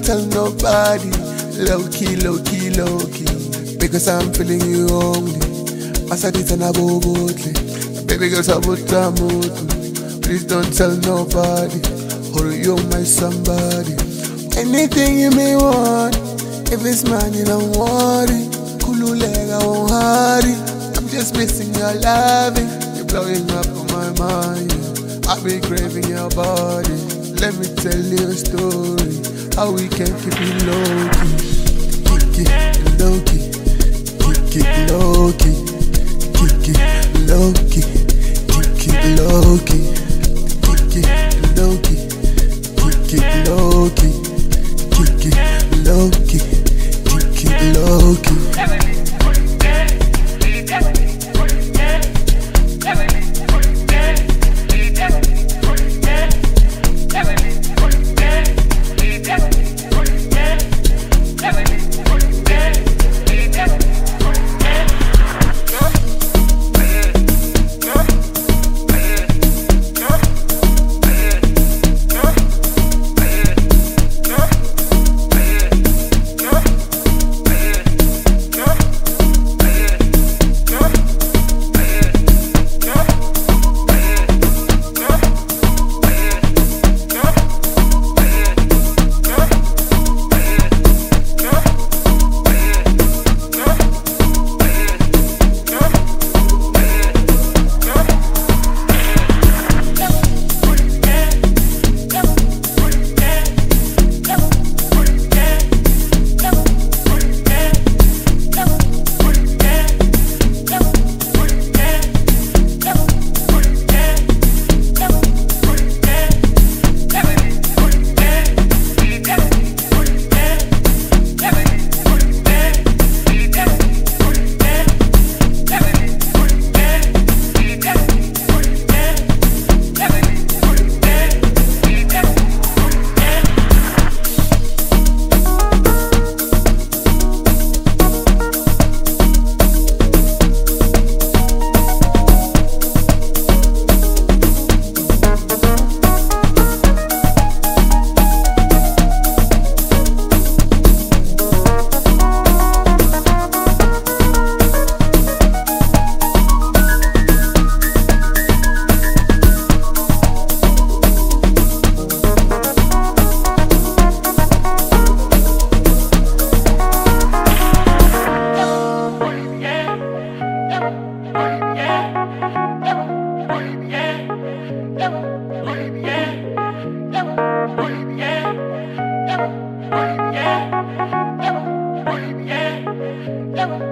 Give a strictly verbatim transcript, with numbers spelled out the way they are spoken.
tell nobody. Low key, low key, low key. Because I'm feeling you only. Masadi tena bobotli. Baby girl sabuta mutu. Please don't tell nobody. Or you're my somebody. Anything you may want. If it's mine, you don't worry. Kululega won't hurry. I'm just missing your loving. You're blowing up on my mind. I've been craving your body. Let me tell you a story. How we can keep it low key. Kick it low key. Kick it low key. Kick it low key. Kick it low key. Kick it low key. Kick it low key. Kick it low key. Kick it low key. Yeah.